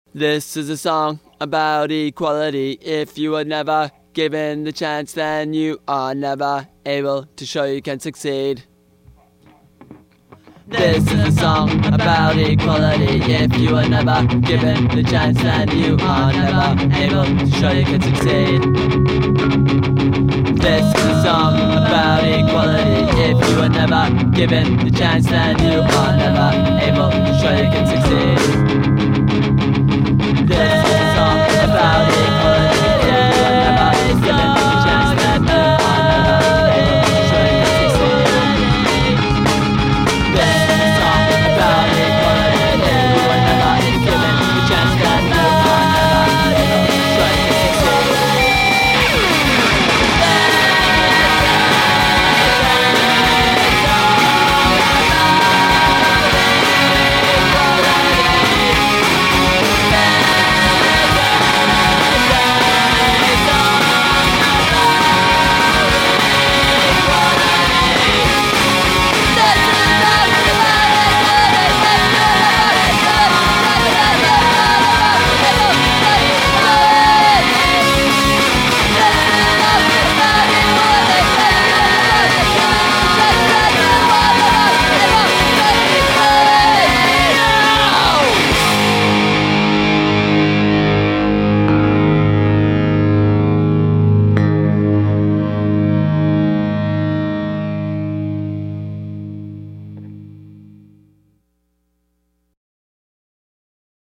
This is a song about equality. If you are never given the chance, then you are never able to show you can succeed. This is a song about equality. If you are never given the chance, then you are never able to show you can succeed. This is a song about equality. If you are never given the chance, then you are never able to show you can succeed.